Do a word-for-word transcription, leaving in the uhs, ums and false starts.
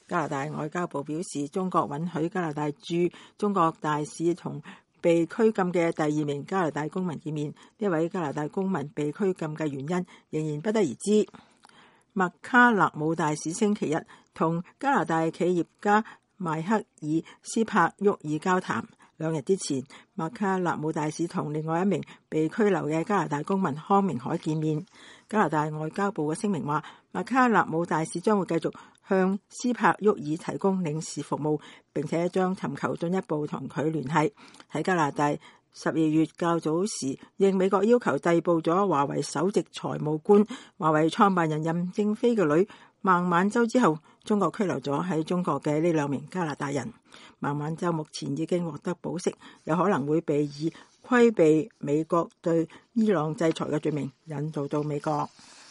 加拿大外交部表示，中國允許加拿大駐中國大使同被拘禁嘅第二名加拿大公民見面。呢位加拿大公民被拘禁嘅原因仍然不得而知。麥卡勒姆大使星期日同加拿大企業家邁克爾斯柏沃爾交談。兩日之前，麥卡勒姆大使同另外一名被拘留嘅加拿大公民康明凱見面。加拿大外交部嘅聲明話，麥卡勒姆大使將會繼續向斯柏沃爾提供領事服務，並且將尋求進一步同佢聯繫。喺加拿大十二月較早時，應美國要求逮捕咗華為首席財務官、華為創辦人任正非嘅女孟晚舟之後，中國拘留咗喺中國嘅呢兩名加拿大人。孟晚舟目前已經獲得保釋，有可能會被以規避美國對伊朗制裁嘅罪名引渡到美國。